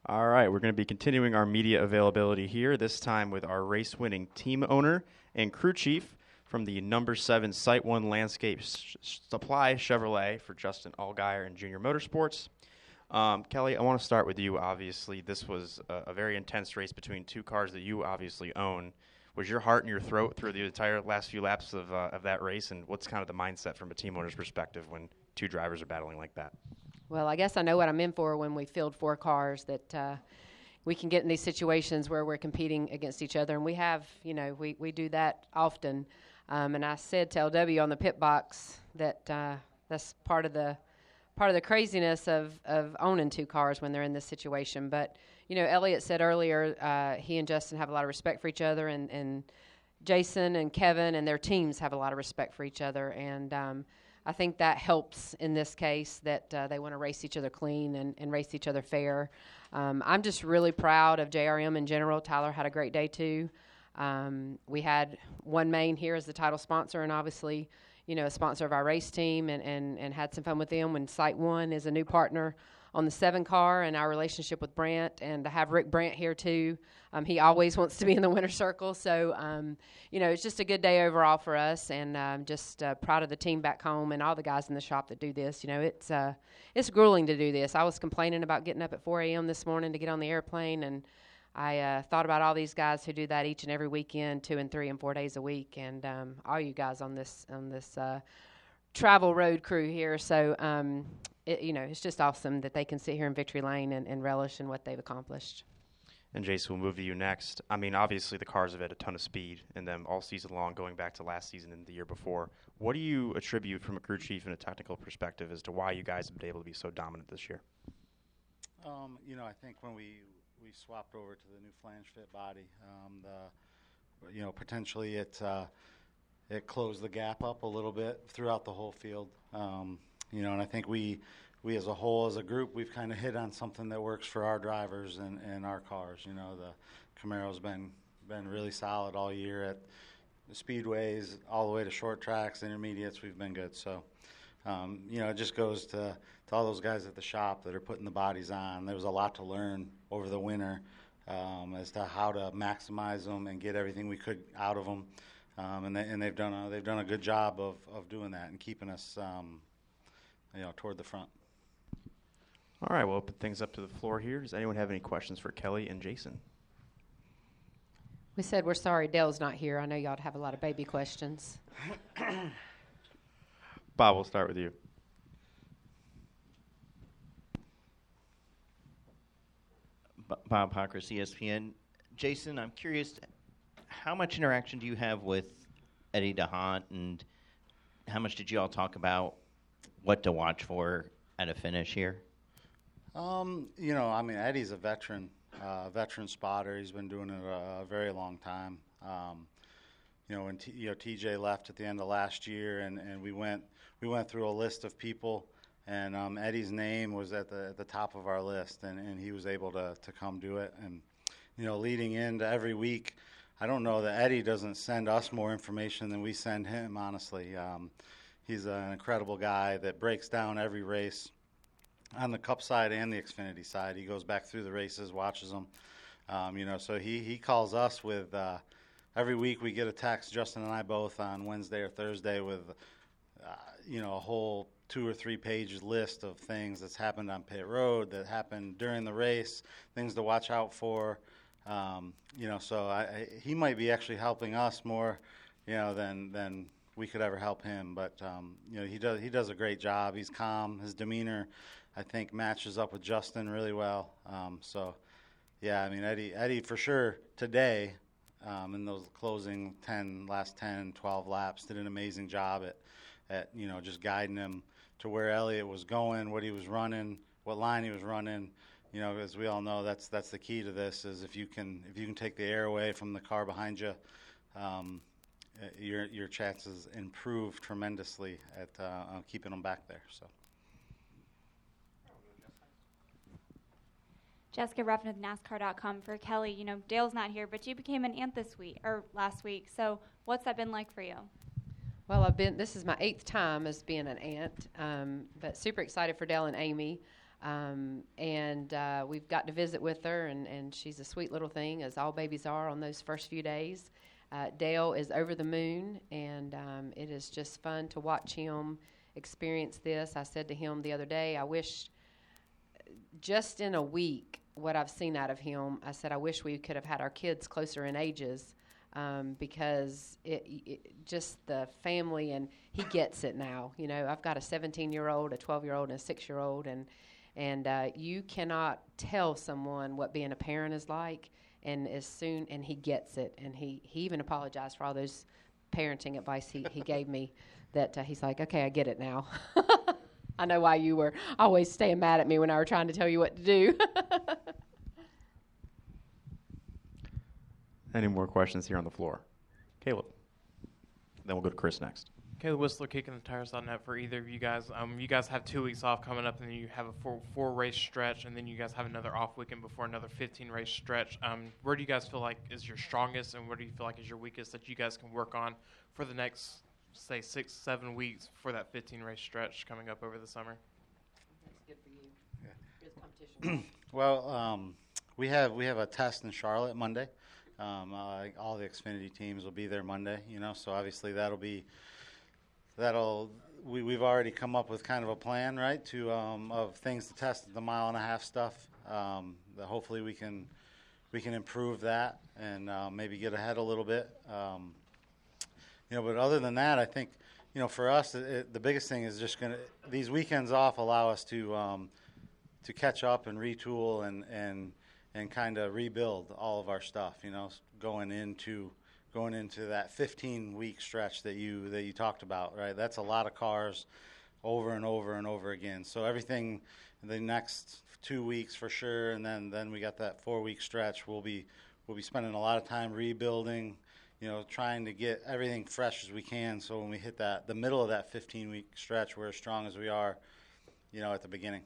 All right, we're going to be continuing our media availability here, this time with our race-winning team owner and crew chief from the number 7 Site 1 Landscape Supply Chevrolet for Justin Allgaier and Junior Motorsports. Kelly, I want to start with you. Obviously, this was a very intense race between two cars that you obviously own. Was your heart in your throat through the entire last few laps of that race, and what's kind of the mindset from a team owner's perspective when two drivers are battling like that? Well, I guess I know what I'm in for when we field 4 cars, that we can get in these situations where we're competing against each other, and we have, we do that often. And I said to LW on the pit box that that's part of the craziness of owning 2 cars when they're in this situation. But, Elliott said earlier he and Justin have a lot of respect for each other, and Jason and Kevin and their teams have a lot of respect for each other, and I think that helps in this case, that they want to race each other clean and race each other fair. I'm just really proud of JRM in general. Tyler had a great day too. We had OneMain here as the title sponsor, and obviously, a sponsor of our race team, and had some fun with them. When Site 1 is a new partner on the 7 car, and our relationship with Brandt, and to have Rick Brandt here too. He always wants to be in the winner's circle. So, it's just a good day overall for us, and just proud of the team back home and all the guys in the shop that do this. It's grueling to do this. I was complaining about getting up at 4 a.m. this morning to get on the airplane, and I thought about all these guys who do that each and every weekend, 2 and 3 and 4 days a week, and all you guys on this travel road crew here. So, it's just awesome that they can sit here in Victory Lane and relish in what they've accomplished. And Jason, we'll move to you next. I mean, obviously the cars have had a ton of speed in them all season long, going back to last season and the year before. What do you attribute from a crew chief and a technical perspective as to why you guys have been able to be so dominant this year? I think when we swapped over to the new flange fit body, potentially it closed the gap up a little bit throughout the whole field. And I think we as a whole, as a group, we've kind of hit on something that works for our drivers and our cars. The Camaro's been really solid all year at the speedways, all the way to short tracks, intermediates. We've been good. So, it just goes to all those guys at the shop that are putting the bodies on. There was a lot to learn over the winter as to how to maximize them and get everything we could out of them. And they've done a good job of doing that and keeping us toward the front. All right, we'll open things up to the floor here. Does anyone have any questions for Kelly and Jason? We said we're sorry Dale's not here. I know y'all have a lot of baby questions. Bob, we'll start with you. Bob Hawkers, ESPN. Jason, I'm curious, how much interaction do you have with Eddie DeHaan, and how much did you all talk about what to watch for at a finish here? Eddie's a veteran spotter. He's been doing it a very long time. When TJ left at the end of last year, and we went through a list of people, and Eddie's name was at the top of our list, and he was able to come do it. And leading into every week, I don't know that Eddie doesn't send us more information than we send him. Honestly, he's an incredible guy that breaks down every race on the Cup side and the Xfinity side. He goes back through the races, watches them. So he calls us with every week we get a text, Justin and I both, on Wednesday or Thursday with a whole 2 or 3 page list of things that's happened on pit road, that happened during the race, things to watch out for. So he might be actually helping us more, than we could ever help him. But he does a great job. He's calm. His demeanor, I think, matches up with Justin really well. Eddie for sure today, in those closing last 10, 12 laps, did an amazing job at just guiding him to where Elliott was going, what he was running, what line he was running. As we all know, that's the key to this, is if you can take the air away from the car behind you, your chances improve tremendously at keeping them back there. So. Jessica Ruffin with NASCAR.com for Kelly. Dale's not here, but you became an aunt last week. So what's that been like for you? Well, this is my 8th time as being an aunt, but super excited for Dale and Amy. And we've got to visit with her, and she's a sweet little thing, as all babies are on those first few days. Dale is over the moon, and it is just fun to watch him experience this. I said to him the other day, I wish just in a week what I've seen out of him, I said I wish we could have had our kids closer in ages, because it just the family, and he gets it now. You know, I've got a 17-year-old, a 12-year-old, and a 6-year-old, and you cannot tell someone what being a parent is like. And he gets it, and he even apologized for all those parenting advice he gave me. That he's like, okay, I get it now. I know why you were always staying mad at me when I were trying to tell you what to do. Any more questions here on the floor? Caleb. Then we'll go to Chris next. Caleb Whistler, KickingTheTires.net for either of you guys. You guys have 2 weeks off coming up, and then you have a four race stretch, and then you guys have another off weekend before another 15-race stretch. Where do you guys feel like is your strongest, and where do you feel like is your weakest that you guys can work on for the next, say, 6-7 weeks for that 15-race stretch coming up over the summer? That's good for you. Yeah. Good competition. Well, we have a test in Charlotte Monday. All the Xfinity teams will be there Monday, you know, so obviously we've already come up with kind of a plan, right, to of things to test, the mile-and-a-half stuff. That hopefully we can improve that and maybe get ahead a little bit. You know, but other than that, I think, you know, for us, the biggest thing is just these weekends off allow us to catch up and retool and kind of rebuild all of our stuff, you know, going into that 15-week stretch that you talked about, right? That's a lot of cars over and over and over again. So everything the next 2 weeks for sure, and then we got that 4-week stretch. We'll be spending a lot of time rebuilding, you know, trying to get everything fresh as we can. So when we hit the middle of that 15-week stretch, we're as strong as we are, you know, at the beginning.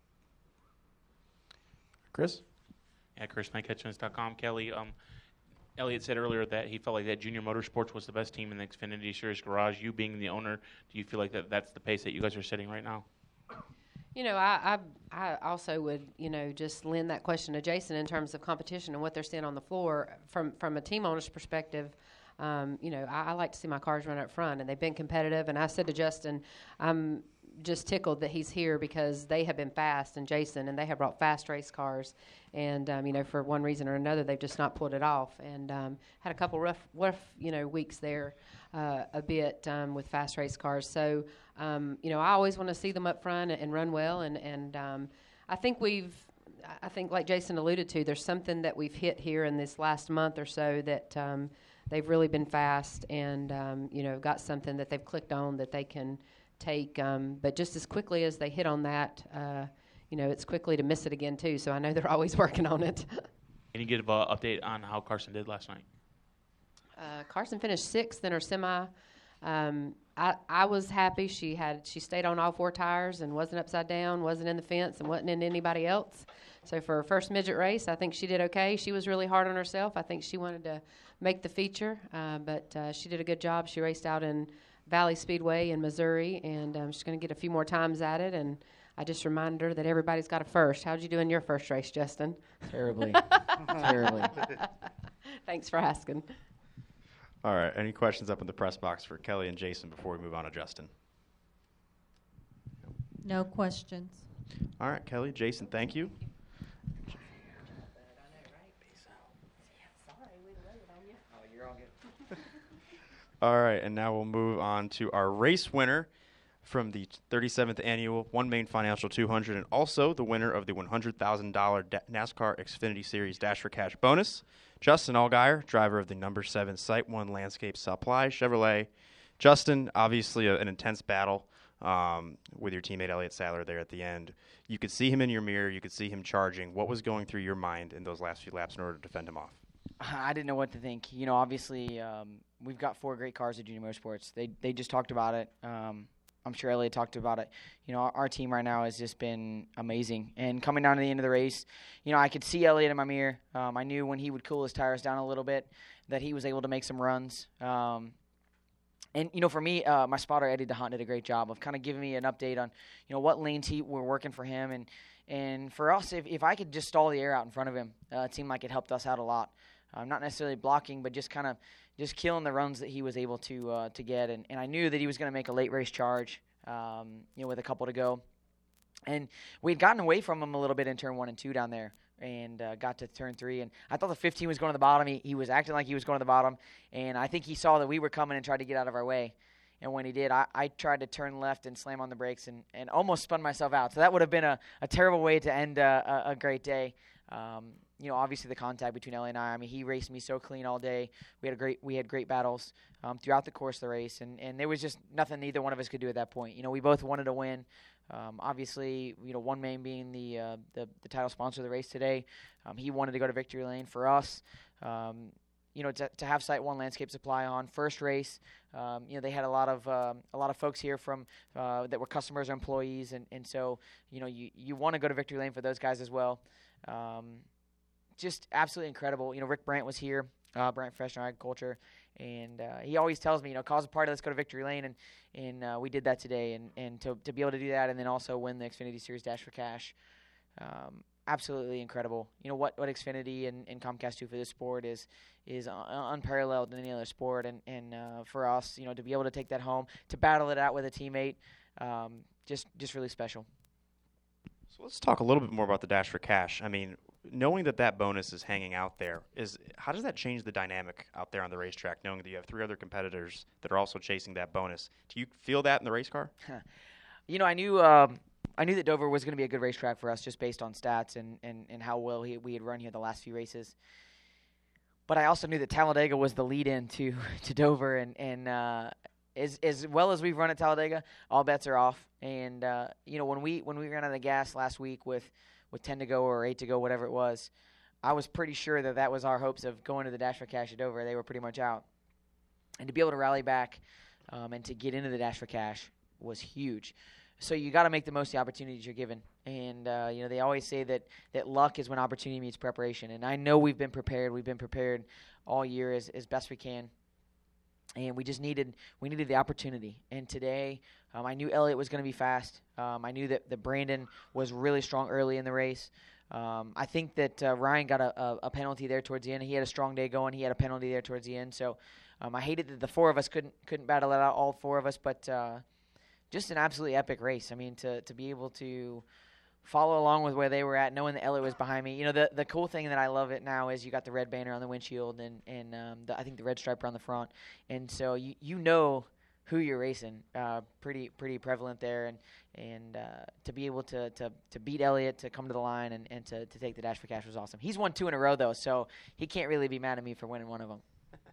Chris? Yeah, Chris, MyCatchments.com. Kelly, Elliott said earlier that he felt like that Junior Motorsports was the best team in the Xfinity Series garage. You being the owner, do you feel like that's the pace that you guys are setting right now? You know, I also would, you know, just lend that question to Jason in terms of competition and what they're seeing on the floor. From a team owner's perspective, you know, I like to see my cars run up front, and they've been competitive. And I said to Justin, I'm just tickled that he's here because they have been fast, and Jason, and they have brought fast race cars. And, you know, for one reason or another, they've just not pulled it off. And had a couple rough, you know, weeks there a bit with fast race cars. So, you know, I always want to see them up front and run well. And I think like Jason alluded to, there's something that we've hit here in this last month or so that they've really been fast and, you know, got something that they've clicked on that they can take. But just as quickly as they hit on that, you know, it's quickly to miss it again, too. So I know they're always working on it. Can you give an update on how Carson did last night? Carson finished 6th in her semi. I was happy. She stayed on all 4 tires and wasn't upside down, wasn't in the fence, and wasn't in anybody else. So for her first midget race, I think she did okay. She was really hard on herself. I think she wanted to make the feature, but she did a good job. She raced out in Valley Speedway in Missouri, and she's going to get a few more times at it. And I just reminded her that everybody's got a first. How'd you do in your first race, Justin? Terribly. Terribly. Thanks for asking. All right. Any questions up in the press box for Kelly and Jason before we move on to Justin? No questions. All right, Kelly, Jason, thank you. All right, and now we'll move on to our race winner from the 37th Annual One Main Financial 200 and also the winner of the $100,000 NASCAR Xfinity Series Dash for Cash bonus, Justin Allgaier, driver of the number 7 Site 1 Landscape Supply Chevrolet. Justin, obviously an intense battle with your teammate Elliott Sadler there at the end. You could see him in your mirror. You could see him charging. What was going through your mind in those last few laps in order to defend him off? I didn't know what to think. You know, obviously, we've got 4 great cars at Junior Motorsports. They just talked about it. I'm sure Elliott talked about it. You know, our team right now has just been amazing. And coming down to the end of the race, you know, I could see Elliott in my mirror. I knew when he would cool his tires down a little bit that he was able to make some runs. And, you know, for me, my spotter, Eddie DeHaan, did a great job of kind of giving me an update on, you know, what lanes were working for him. And And for us, if I could just stall the air out in front of him, it seemed like it helped us out a lot. Not necessarily blocking, but just kind of just killing the runs that he was able to get. And I knew that he was going to make a late race charge, with a couple to go. And we had gotten away from him a little bit in turn 1 and 2 down there, and got to turn 3. And I thought the 15 was going to the bottom. He was acting like he was going to the bottom, and I think he saw that we were coming and tried to get out of our way. And when he did, I tried to turn left and slam on the brakes and almost spun myself out. So that would have been a terrible way to end a great day. Obviously the contact between Elliot and I mean, he raced me so clean all day. We had great battles throughout the course of the race, and there was just nothing either one of us could do at that point. We both wanted to win. Obviously, One Main being the title sponsor of the race today, he wanted to go to victory lane. For us, to have Site 1 Landscape Supply on first race, they had a lot of folks here from that were customers or employees, and so you want to go to victory lane for those guys as well. Just absolutely incredible. Rick Brandt was here, Brandt Professional Agriculture, and he always tells me, cause a party, let's go to victory lane, and we did that today, and to be able to do that and then also win the Xfinity Series Dash for Cash, absolutely incredible. What Xfinity and Comcast do for this sport is unparalleled in any other sport, and for us, to be able to take that home, to battle it out with a teammate, just really special. So let's talk a little bit more about the Dash for Cash. I mean, knowing that bonus is hanging out there, how does that change the dynamic out there on the racetrack, knowing that you have 3 other competitors that are also chasing that bonus? Do you feel that in the race car? I knew that Dover was going to be a good racetrack for us just based on stats and how well we had run here the last few races. But I also knew that Talladega was the lead-in to Dover, and as well as we've run at Talladega, all bets are off. And when we ran out of gas last week with 10 to go or 8 to go, whatever it was, I was pretty sure that was our hopes of going to the Dash for Cash at Dover. They were pretty much out, and to be able to rally back and to get into the Dash for Cash was huge. So you got to make the most of the opportunities you're given. And they always say that luck is when opportunity meets preparation. And I know we've been prepared. We've been prepared all year as best we can. And we needed the opportunity. And today, I knew Elliott was going to be fast. I knew that Brandon was really strong early in the race. I think that Ryan got a penalty there towards the end. He had a strong day going. He had a penalty there towards the end. So I hated that the 4 of us couldn't battle it out, all 4 of us. But just an absolutely epic race. I mean, to be able to follow along with where they were at, knowing that Elliott was behind me. The cool thing that I love it now is you got the red banner on the windshield and I think the red stripe on the front. And so you know who you're racing. Pretty prevalent there. And to be able to beat Elliott, to come to the line and to take the Dash for Cash was awesome. He's won 2 in a row, though, so he can't really be mad at me for winning one of them.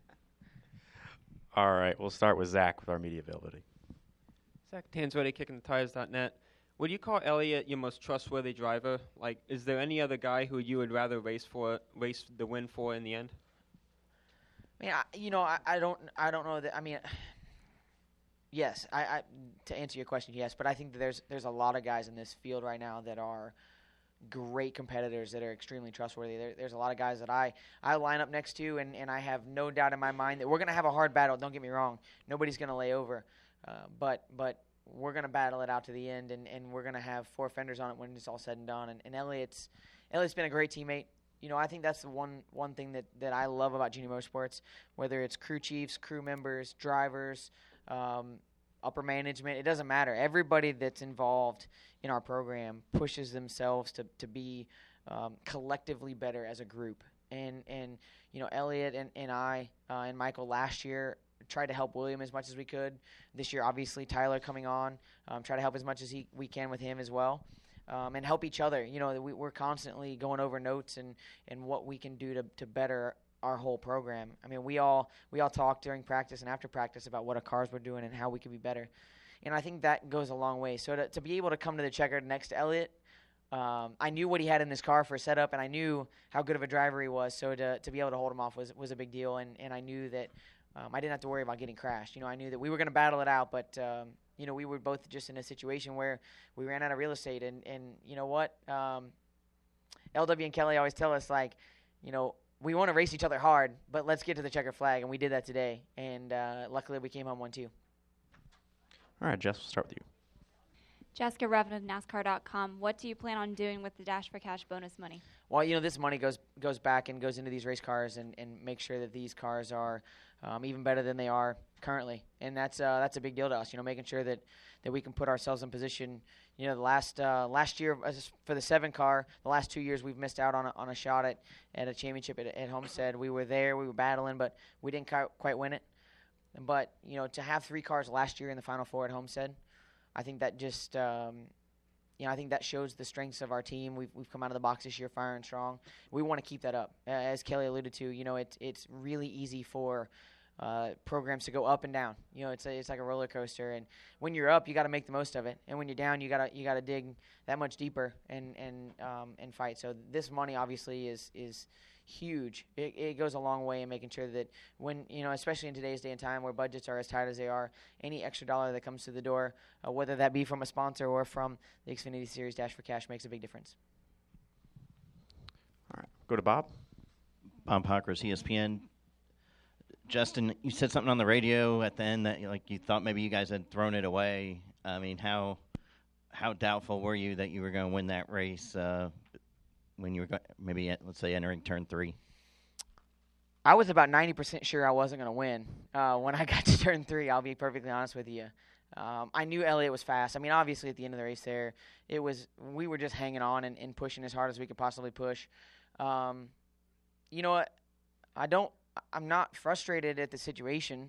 All right, we'll start with Zach with our media availability. Zach Tanzretti, KickingTheTires.net. Would you call Elliott your most trustworthy driver? Like, is there any other guy who you would rather race the win for in the end? I mean, I don't know that. I mean, yes, I to answer your question, yes. But I think that there's a lot of guys in this field right now that are great competitors that are extremely trustworthy. There's a lot of guys that I line up next to, and I have no doubt in my mind that we're going to have a hard battle. Don't get me wrong. Nobody's going to lay over. But we're going to battle it out to the end, and we're going to have 4 fenders on it when it's all said and done. And Elliott's been a great teammate. I think that's the one thing that I love about Junior Motorsports, whether it's crew chiefs, crew members, drivers, upper management. It doesn't matter. Everybody that's involved in our program pushes themselves to be collectively better as a group. And Elliott and I and Michael last year tried to help William as much as we could. This year, obviously, Tyler coming on, try to help as much as we can with him as well, and help each other. We're constantly going over notes and what we can do to better our whole program. I mean, we all talk during practice and after practice about what our cars were doing and how we could be better. And I think that goes a long way. So to be able to come to the checker next to Elliott, I knew what he had in this car for setup, and I knew how good of a driver he was. So to be able to hold him off was a big deal, and I knew that I didn't have to worry about getting crashed. I knew that we were going to battle it out, but we were both just in a situation where we ran out of real estate, and you know what? LW and Kelly always tell us, like, we want to race each other hard, but let's get to the checker flag, and we did that today, and luckily we came home 1-2. All right, Jess, we'll start with you. Jessica Revin of NASCAR.com. What do you plan on doing with the Dash for Cash bonus money? Well, this money goes back and goes into these race cars and make sure that these cars are even better than they are currently. And that's a big deal to us, making sure that we can put ourselves in position. The last year for the 7 car, the last 2 years we've missed out on a shot at a championship at Homestead. We were there, we were battling, but we didn't quite win it. But, to have 3 cars last year in the Final Four at Homestead, I think that just I think that shows the strengths of our team. We've come out of the box this year firing strong. We want to keep that up. As Kelly alluded to, it's really easy for programs to go up and down. It's like a roller coaster. And when you're up, you got to make the most of it. And when you're down, you got to dig that much deeper and fight. So this money obviously is huge. It goes a long way in making sure that when, especially in today's day and time where budgets are as tight as they are, any extra dollar that comes to the door, whether that be from a sponsor or from the Xfinity Series Dash for Cash, makes a big difference. All right, go to Bob. Bob Pockrass, ESPN. Justin, you said something on the radio at the end that you thought maybe you guys had thrown it away. I mean, how doubtful were you that you were going to win that race when you were maybe, let's say, entering turn 3? I was about 90% sure I wasn't going to win when I got to turn 3. I'll be perfectly honest with you. I knew Elliott was fast. I mean, obviously at the end of the race there, we were just hanging on and pushing as hard as we could possibly push. You know what? I'm not frustrated at the situation.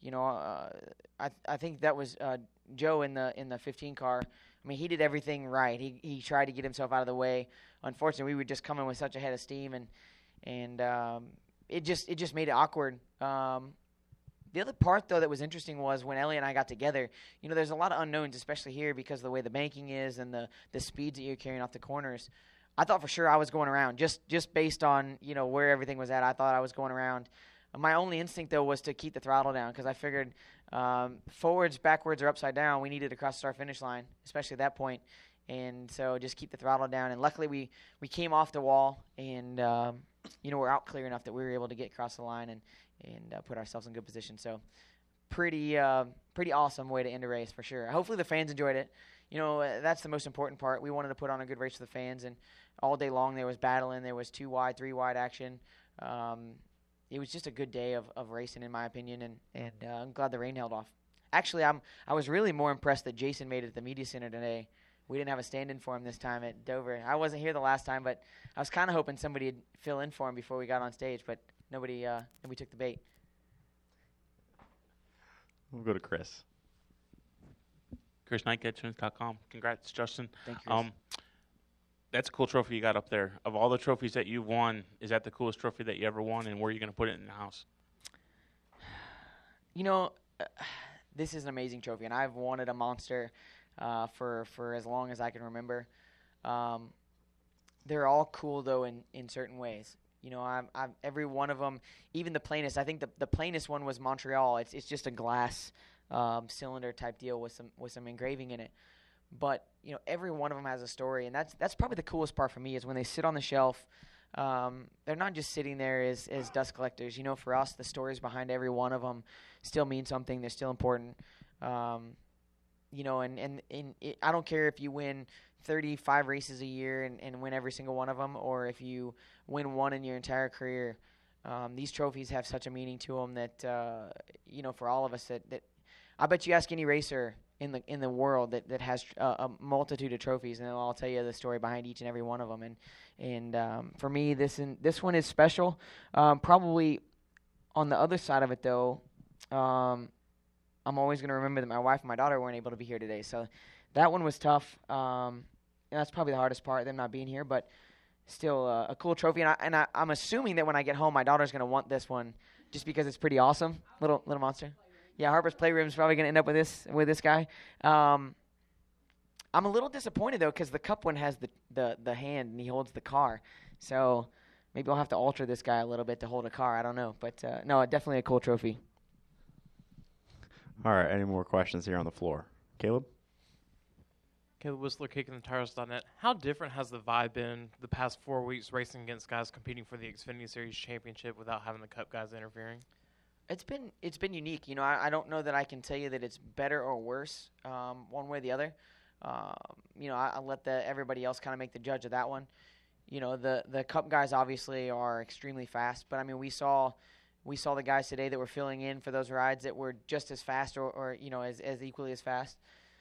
I think that was Joe in the 15 car. I mean, he did everything right. He tried to get himself out of the way. Unfortunately, we were just coming with such a head of steam, and it just made it awkward. The other part, though, that was interesting was when Elliott and I got together, there's a lot of unknowns, especially here because of the way the banking is and the speeds that you're carrying off the corners. I thought for sure I was going around, just based on, where everything was at. I thought I was going around. My only instinct, though, was to keep the throttle down because I figured forwards, backwards, or upside down, we needed to cross the start-finish line, especially at that point. And so just keep the throttle down. And luckily we came off the wall and, we're out clear enough that we were able to get across the line and put ourselves in good position. So pretty awesome way to end a race for sure. Hopefully the fans enjoyed it. That's the most important part. We wanted to put on a good race for the fans, and all day long there was battling. There was 2 wide, 3 wide action. It was just a good day of racing, in my opinion, and I'm glad the rain held off. Actually, I was really more impressed that Jason made it at the media center today. We didn't have a stand-in for him this time at Dover. I wasn't here the last time, but I was kind of hoping somebody would fill in for him before we got on stage, but nobody took the bait. We'll go to Chris. Chris Knight, GetInsurance.com. Congrats, Justin. Thank you, Chris. That's a cool trophy you got up there. Of all the trophies that you've won, is that the coolest trophy that you ever won, and where are you going to put it in the house? This is an amazing trophy, and I've wanted a monster for as long as I can remember. They're all cool, though, in certain ways. I've every one of them, even the plainest. I think the plainest one was Montreal. It's just a glass cylinder type deal with some engraving in it. But every one of them has a story, and that's probably the coolest part for me is when they sit on the shelf. They're not just sitting there as dust collectors. For us, the stories behind every one of them still mean something. They're still important. I don't care if you win 35 races a year and win every single one of them, or if you win one in your entire career. These trophies have such a meaning to them that for all of us that I bet you ask any racer in the world that has a multitude of trophies, and they'll all tell you the story behind each and every one of them. And for me, this one is special. Probably on the other side of it, though, I'm always going to remember that my wife and my daughter weren't able to be here today. So that one was tough. And that's probably the hardest part, them not being here. But still a cool trophy. And I'm assuming that when I get home, my daughter's going to want this one just because it's pretty awesome. Little monster. Yeah, Harper's Playroom is probably going to end up with this guy. I'm a little disappointed, though, because the Cup one has the hand and he holds the car. So maybe I'll have to alter this guy a little bit to hold a car. I don't know. But, no, definitely a cool trophy. All right, any more questions here on the floor? Caleb? Caleb Whistler, KickingTheTires.net. How different has the vibe been the past 4 weeks racing against guys competing for the Xfinity Series Championship without having the Cup guys interfering? It's been unique. I don't know that I can tell you that it's better or worse one way or the other. I'll let everybody else kind of make the judge of that one. The Cup guys obviously are extremely fast, but I mean we saw the guys today that were filling in for those rides that were just as fast or as equally as fast.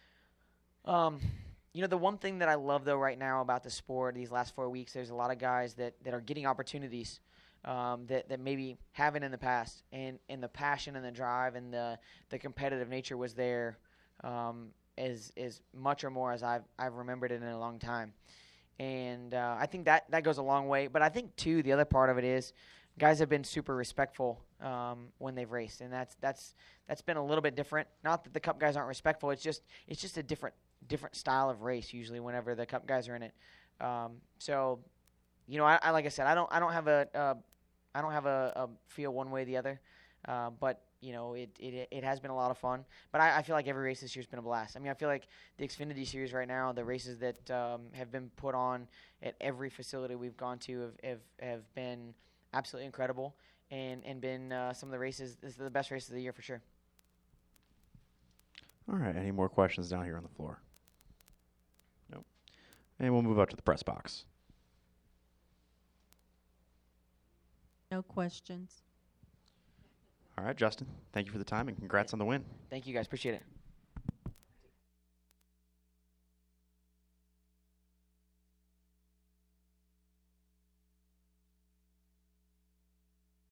The one thing that I love though right now about the sport these last 4 weeks, there's a lot of guys that are getting opportunities that maybe haven't in the past, and the passion and the drive and the competitive nature was there as much or more as I've remembered it in a long time. And I think that goes a long way. But I think too the other part of it is guys have been super respectful when they've raced, and that's been a little bit different. Not that the Cup guys aren't respectful; it's just a different style of race usually whenever the Cup guys are in it. So, I like I said, I don't have a feel one way or the other, but it has been a lot of fun. But I feel like every race this year's been a blast. I mean, I feel like the Xfinity Series right now, the races that have been put on at every facility we've gone to have been absolutely incredible and been some of the races. This is the best races of the year for sure. All right. Any more questions down here on the floor? Nope. And we'll move up to the press box. No questions. All right, Justin. Thank you for the time and congrats on the win. Thank you guys. Appreciate it.